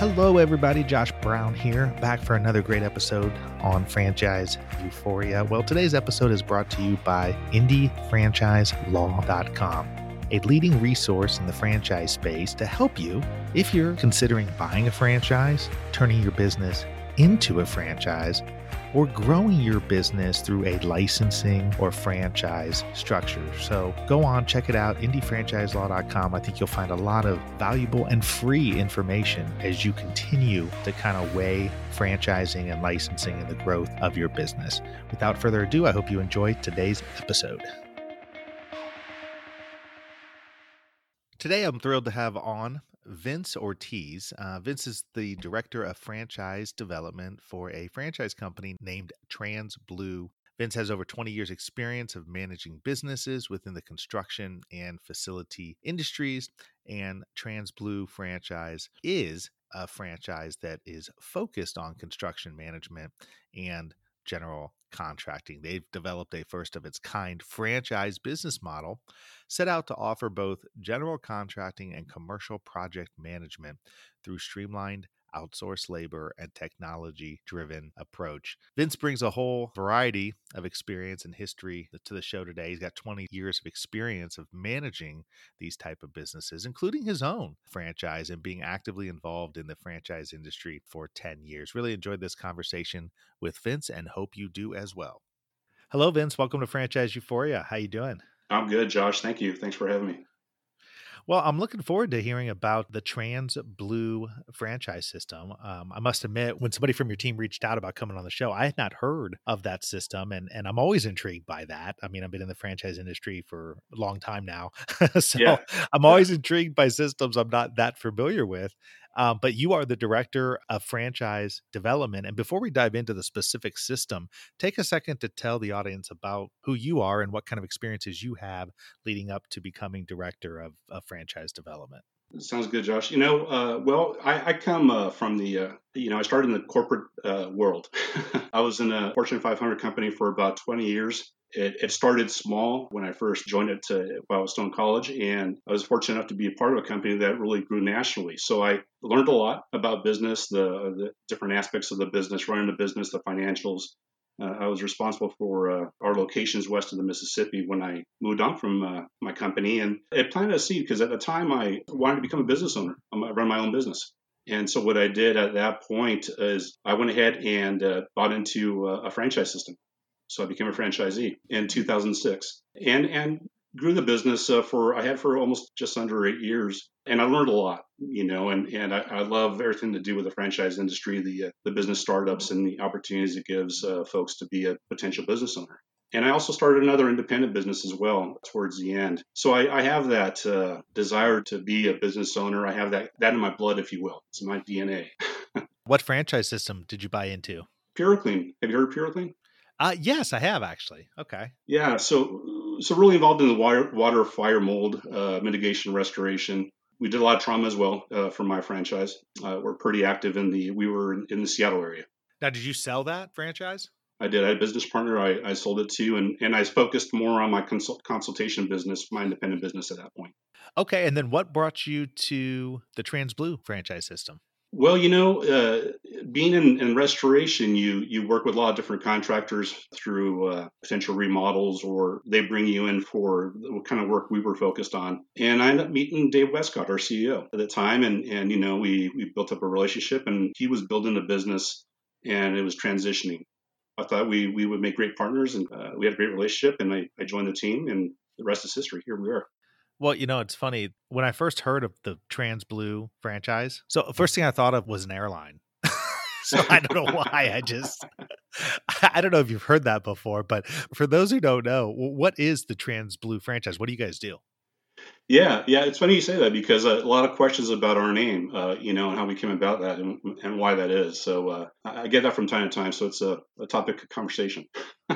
Hello, everybody. Josh Brown here, back for another great episode on Franchise Euphoria. Well, today's episode is brought to you by IndyFranchiseLaw.com, a leading resource in the franchise space to help you if you're considering buying a franchise, turning your business into a franchise, or growing your business through a licensing or franchise structure. So go on, check it out, IndyFranchiseLaw.com. I think you'll find a lot of valuable and free information as you continue to kind of weigh franchising and licensing and the growth of your business. Without further ado, I hope you enjoy today's episode. Today, I'm thrilled to have on Vince Ortiz. Vince is the Director of Franchise Development for a franchise company named TransBlue. Vince has over 20 years experience of managing businesses within the construction and facility industries, and TransBlue franchise is a franchise that is focused on construction management and general contracting. They've developed a first of its kind franchise business model set out to offer both general contracting and commercial project management through streamlined outsourced labor and technology-driven approach. Vince brings a whole variety of experience and history to the show today. He's got 20 years of experience of managing these type of businesses, including his own franchise and being actively involved in the franchise industry for 10 years. Really enjoyed this conversation with Vince and hope you do as well. Hello, Vince. Welcome to Franchise Euphoria. How you doing? I'm good, Josh. Thank you. Thanks for having me. Well, I'm looking forward to hearing about the TransBlue franchise system. I must admit, when somebody from your team reached out about coming on the show, I had not heard of that system, and I'm always intrigued by that. I mean, I've been in the franchise industry for a long time now, so I'm always intrigued by systems I'm not that familiar with. But you are the Director of Franchise Development. And before we dive into the specific system, take a second to tell the audience about who you are and what kind of experiences you have leading up to becoming Director of Franchise Development. Sounds good, Josh. I come from the, I started in the corporate world. I was in a Fortune 500 company for about 20 years. It started small when I first joined it while I was still in college, and I was fortunate enough to be a part of a company that really grew nationally. So I learned a lot about business, the different aspects of the business, running the business, the financials. I was responsible for our locations west of the Mississippi when I moved on from my company, and it planted a seed because at the time I wanted to become a business owner. I run my own business. And so what I did at that point is I went ahead and bought into a franchise system. So I became a franchisee in 2006 and grew the business for almost just under 8 years. And I learned a lot, and I love everything to do with the franchise industry, the business startups and the opportunities it gives folks to be a potential business owner. And I also started another independent business as well towards the end. So I have that desire to be a business owner. I have that in my blood, if you will. It's in my DNA. What franchise system did you buy into? Puroclean. Have you heard of Puroclean? Yes, I have actually. Okay. Yeah. So really involved in the water, fire, mold mitigation, restoration. We did a lot of trauma as well for my franchise. We're pretty active we were in the Seattle area. Now, did you sell that franchise? I did. I had a business partner I sold it to, and I focused more on my consultation business, my independent business at that point. Okay. And then what brought you to the TransBlue franchise system? Well, being in restoration, you work with a lot of different contractors through potential remodels, or they bring you in for what kind of work we were focused on. And I ended up meeting Dave Westcott, our CEO at the time, and we built up a relationship, and he was building a business, and it was transitioning. I thought we would make great partners, and we had a great relationship, and I joined the team, and the rest is history. Here we are. Well, it's funny. When I first heard of the TransBlue franchise, so the first thing I thought of was an airline. So I don't know why. I don't know if you've heard that before, but for those who don't know, what is the TransBlue franchise? What do you guys do? Yeah. It's funny you say that because a lot of questions about our name, and how we came about that and why that is. So I get that from time to time. So it's a topic of conversation.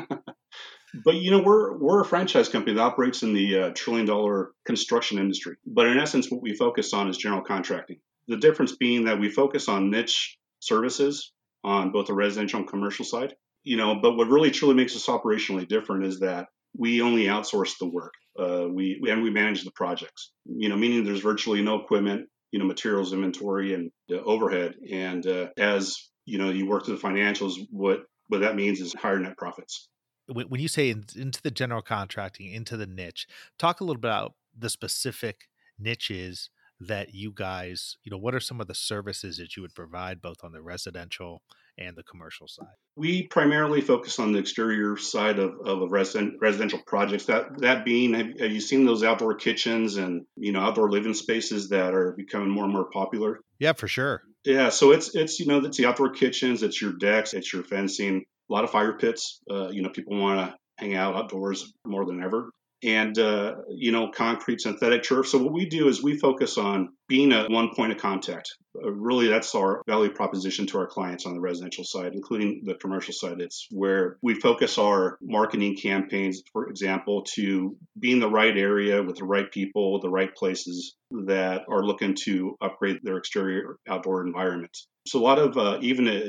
But we're a franchise company that operates in the $1 trillion construction industry. But in essence, what we focus on is general contracting. The difference being that we focus on niche services on both the residential and commercial side. But what really truly makes us operationally different is that we only outsource the work. We manage the projects. Meaning there's virtually no equipment. materials inventory and overhead. And as you work through the financials, what that means is higher net profits. When you say into the general contracting, into the niche, talk a little bit about the specific niches that you guys, what are some of the services that you would provide both on the residential and the commercial side? We primarily focus on the exterior side of residential projects. That being, have you seen those outdoor kitchens and outdoor living spaces that are becoming more and more popular? Yeah, for sure. Yeah, so it's it's the outdoor kitchens, it's your decks, it's your fencing, a lot of fire pits. People want to hang out outdoors more than ever, and concrete, synthetic turf. So what we do is we focus on being a one point of contact. Really, that's our value proposition to our clients on the residential side, including the commercial side. It's where we focus our marketing campaigns, for example, to be in the right area with the right people, the right places that are looking to upgrade their exterior outdoor environment. So a lot of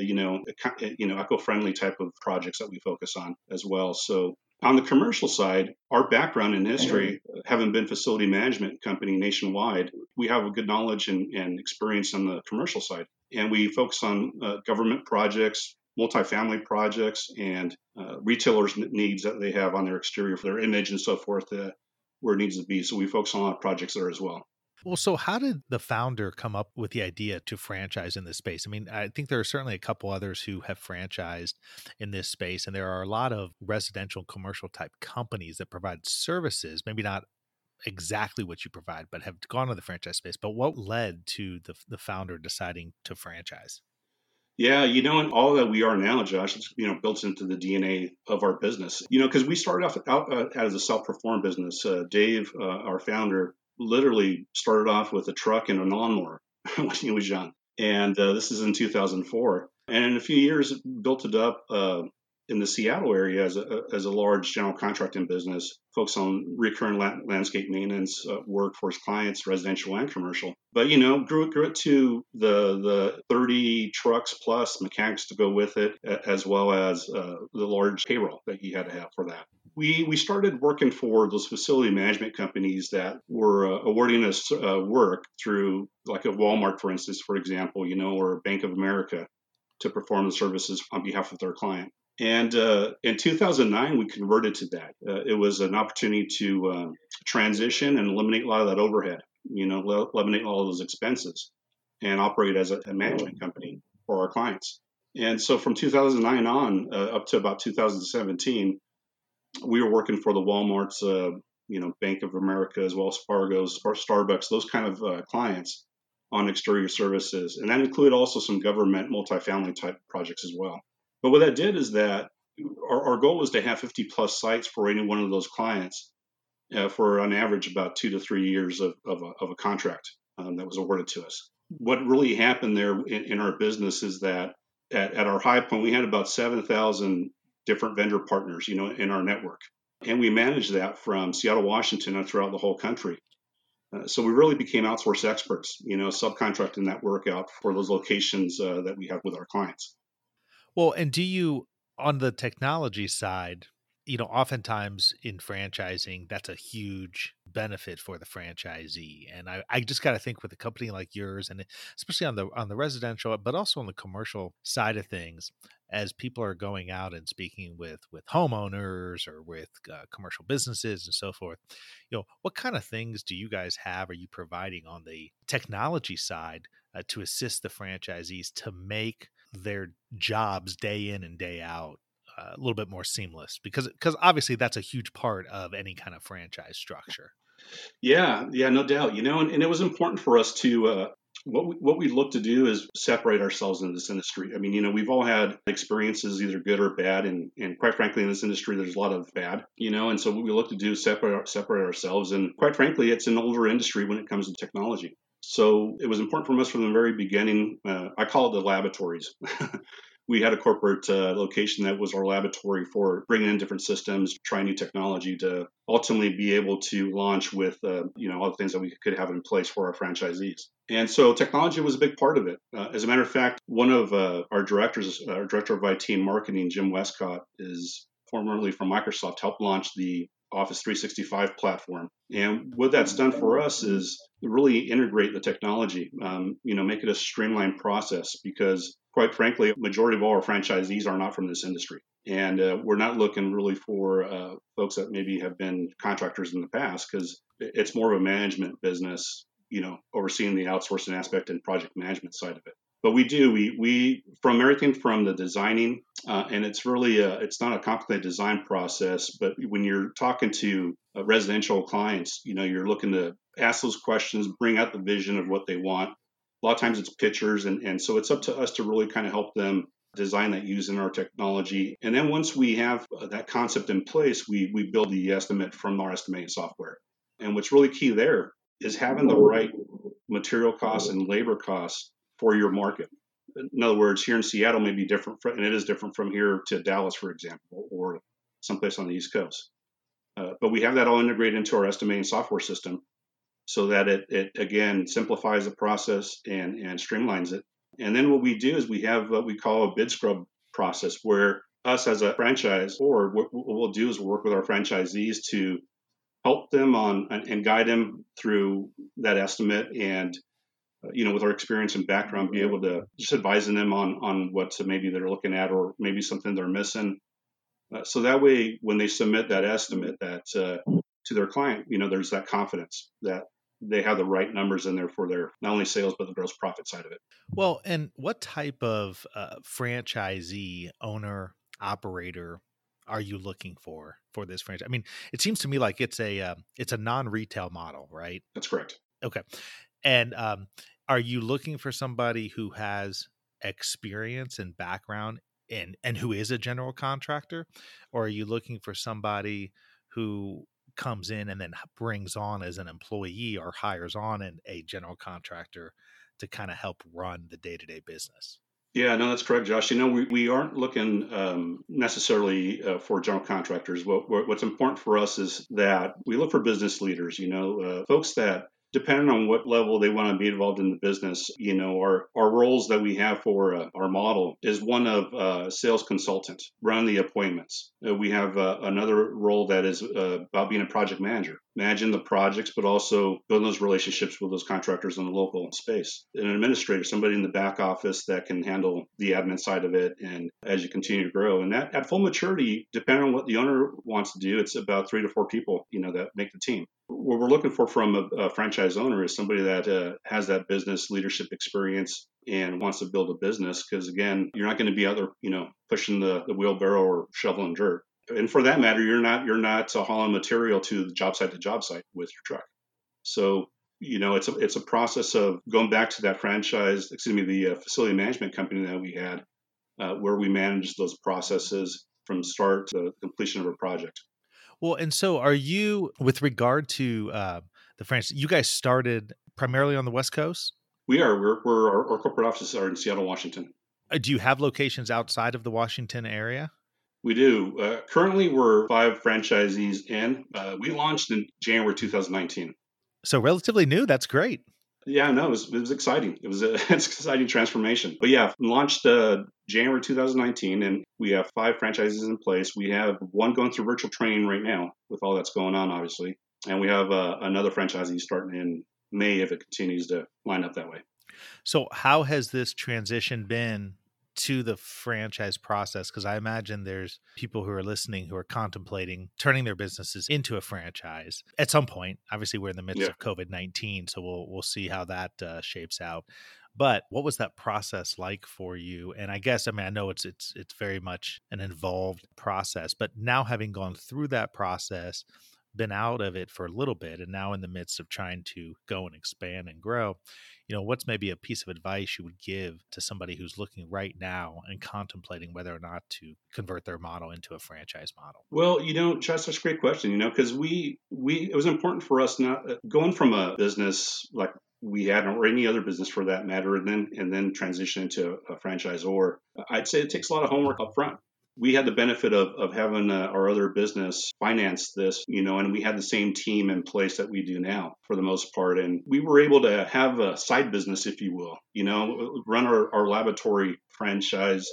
eco-friendly type of projects that we focus on as well. So on the commercial side, our background in history, having been facility management company nationwide, we have a good knowledge and experience on the commercial side. And we focus on government projects, multifamily projects, and retailers' needs that they have on their exterior for their image and so forth, where it needs to be. So we focus on a lot of projects there as well. Well, so how did the founder come up with the idea to franchise in this space? I mean, I think there are certainly a couple others who have franchised in this space, and there are a lot of residential, commercial type companies that provide services, maybe not exactly what you provide, but have gone to the franchise space. But what led to the founder deciding to franchise? Yeah, and all that we are now, Josh, it's built into the DNA of our business. Because we started off out as a self-perform business. Dave, our founder, literally started off with a truck and a lawnmower when he was young, and this is in 2004. And in a few years, built it up in the Seattle area as a large general contracting business, focused on recurring landscape maintenance work for his clients, residential and commercial. But grew it to the 30 trucks plus mechanics to go with it, as well as the large payroll that he had to have for that. We started working for those facility management companies that were awarding us work through, like a Walmart, for instance, for example, or Bank of America, to perform the services on behalf of their client. And in 2009, we converted to that. It was an opportunity to transition and eliminate a lot of that overhead, eliminate all of those expenses, and operate as a management company for our clients. And so from 2009 on up to about 2017, we were working for the Walmarts, Bank of America, as well as Fargo's, Starbucks, those kind of clients on exterior services. And that included also some government multifamily type projects as well. But what that did is that our goal was to have 50 plus sites for any one of those clients for on average about 2 to 3 years of a contract that was awarded to us. What really happened there in our business is that at our high point, we had about 7,000 different vendor partners, in our network. And we managed that from Seattle, Washington, and throughout the whole country. So we really became outsource experts, subcontracting that work out for those locations that we have with our clients. Well, and do you, on the technology side, oftentimes in franchising, that's a huge benefit for the franchisee. And I just got to think with a company like yours, and especially on the residential, but also on the commercial side of things, as people are going out and speaking with homeowners or with commercial businesses and so forth, what kind of things do you guys have? Are you providing on the technology side to assist the franchisees to make their jobs day in and day out a little bit more seamless, because obviously that's a huge part of any kind of franchise structure? Yeah, no doubt. And it was important for us to what we look to do is separate ourselves in this industry. I mean, we've all had experiences, either good or bad, and quite frankly, in this industry, there's a lot of bad. And so what we look to do is separate ourselves. And quite frankly, it's an older industry when it comes to technology. So it was important for us from the very beginning. I call it the laboratories. We had a corporate location that was our laboratory for bringing in different systems, trying new technology to ultimately be able to launch with, all the things that we could have in place for our franchisees. And so technology was a big part of it. As a matter of fact, one of our directors, our director of IT and marketing, Jim Westcott, is formerly from Microsoft, helped launch the Office 365 platform. And what that's done for us is really integrate the technology, make it a streamlined process because, quite frankly, a majority of all our franchisees are not from this industry. And we're not looking really for folks that maybe have been contractors in the past because it's more of a management business, overseeing the outsourcing aspect and project management side of it. But we from everything from the designing, and it's really it's not a complicated design process. But when you're talking to residential clients, you're looking to ask those questions, bring out the vision of what they want. A lot of times it's pictures, and so it's up to us to really kind of help them design that using our technology. And then once we have that concept in place, we build the estimate from our estimating software. And what's really key there is having the right material costs and labor costs for your market. In other words, here in Seattle may be different, and it is different from here to Dallas, for example, or someplace on the East Coast. But we have that all integrated into our estimating software system so that it again, simplifies the process and streamlines it. And then what we do is we have what we call a bid scrub process where us as a franchise, or what we'll do is work with our franchisees to help them on and guide them through that estimate and with our experience and background, be able to just advising them on what maybe they're looking at or maybe something they're missing. So that way, when they submit that estimate that to their client, there's that confidence that they have the right numbers in there for their not only sales, but the gross profit side of it. Well, and what type of franchisee, owner, operator are you looking for this franchise? I mean, it seems to me like it's a non-retail model, right? That's correct. Okay. And are you looking for somebody who has experience and background and who is a general contractor? Or are you looking for somebody who comes in and then brings on as an employee or hires on a general contractor to kind of help run the day-to-day business? Yeah, no, that's correct, Josh. We aren't looking necessarily for general contractors. What's important for us is that we look for business leaders, folks that, depending on what level they want to be involved in the business, our roles that we have for our model is one of sales consultant, running the appointments. We have another role that is about being a project manager, managing the projects, but also building those relationships with those contractors in the local space. An administrator, somebody in the back office that can handle the admin side of it, and as you continue to grow. And that at full maturity, depending on what the owner wants to do, it's about 3 to 4 people, that make the team. What we're looking for from a franchise owner is somebody that has that business leadership experience and wants to build a business. Because again, you're not going to be out there, pushing the wheelbarrow or shoveling dirt. And for that matter, you're not hauling material to the job site with your truck. So, it's a process of going back to that the facility management company that we had, where we manage those processes from start to completion of a project. Well, and so are you, with regard to the franchise, you guys started primarily on the West Coast? We are. Our corporate offices are in Seattle, Washington. Do you have locations outside of the Washington area? We do. Currently, we're 5 franchisees in. We launched in January 2019. So relatively new. That's great. Yeah, no, it was exciting. It's an exciting transformation. But yeah, launched January 2019, and we have 5 franchises in place. We have one going through virtual training right now with all that's going on, obviously. And we have another franchisee starting in May if it continues to line up that way. So how has this transition been to the franchise process? Because I imagine there's people who are listening who are contemplating turning their businesses into a franchise at some point. Obviously, we're in the midst of COVID-19, so we'll see how that shapes out. But what was that process like for you? And I guess, I know it's very much an involved process, but now having gone through that process, been out of it for a little bit, and now in the midst of trying to go and expand and grow, what's maybe a piece of advice you would give to somebody who's looking right now and contemplating whether or not to convert their model into a franchise model? Well, Josh, that's a great question, because it was important for us not going from a business like we had or any other business for that matter, and then transition into a franchisor. I'd say it takes a lot of homework up front. We had the benefit of having our other business finance this, and we had the same team in place that we do now for the most part. And we were able to have a side business, if you will, run our laboratory franchise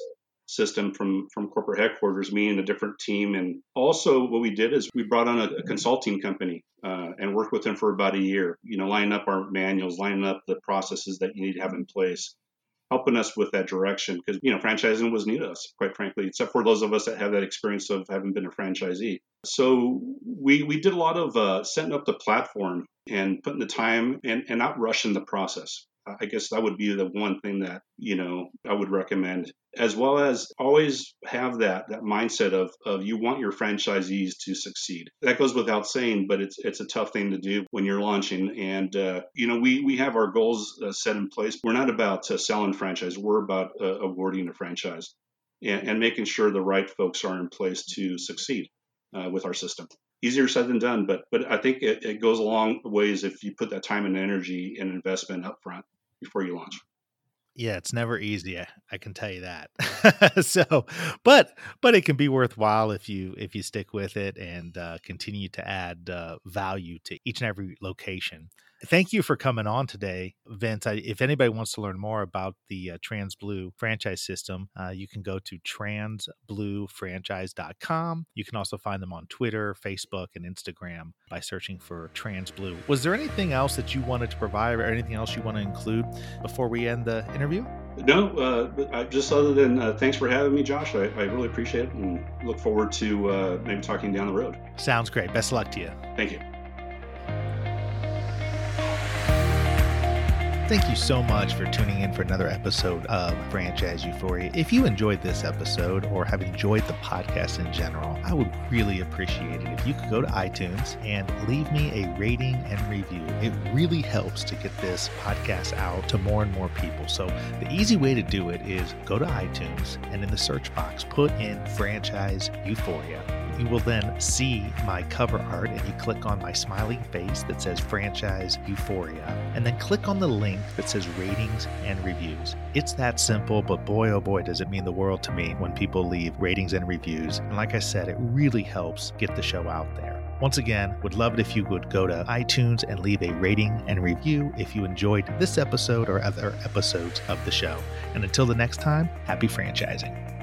system from corporate headquarters, me and a different team. And also what we did is we brought on a consulting company and worked with them for about a year, lining up our manuals, lining up the processes that you need to have in place, helping us with that direction. Because, franchising was new to us, quite frankly, except for those of us that have that experience of having been a franchisee. So we did a lot of setting up the platform and putting the time and not rushing the process. I guess that would be the one thing that, I would recommend, as well as always have that mindset of you want your franchisees to succeed. That goes without saying, but it's a tough thing to do when you're launching. And, we have our goals set in place. We're not about selling franchise. We're about awarding a franchise and making sure the right folks are in place to succeed with our system. Easier said than done, but I think it goes a long ways if you put that time and energy and investment up front before you launch. Yeah, it's never easy. I can tell you that. But it can be worthwhile if you stick with it and continue to add value to each and every location. Thank you for coming on today, Vince. If anybody wants to learn more about the TransBlue franchise system, you can go to transbluefranchise.com. You can also find them on Twitter, Facebook, and Instagram by searching for TransBlue. Was there anything else that you wanted to provide or anything else you want to include before we end the interview? No, just other than thanks for having me, Josh. I really appreciate it and look forward to maybe talking down the road. Sounds great. Best of luck to you. Thank you. Thank you so much for tuning in for another episode of Franchise Euphoria. If you enjoyed this episode or have enjoyed the podcast in general, I would really appreciate it if you could go to iTunes and leave me a rating and review. It really helps to get this podcast out to more and more people. So the easy way to do it is go to iTunes and in the search box, put in Franchise Euphoria. You will then see my cover art and you click on my smiling face that says Franchise Euphoria and then click on the link that says ratings and reviews. It's that simple, but boy, oh boy, does it mean the world to me when people leave ratings and reviews. And like I said, it really helps get the show out there. Once again, would love it if you would go to iTunes and leave a rating and review if you enjoyed this episode or other episodes of the show. And until the next time, happy franchising.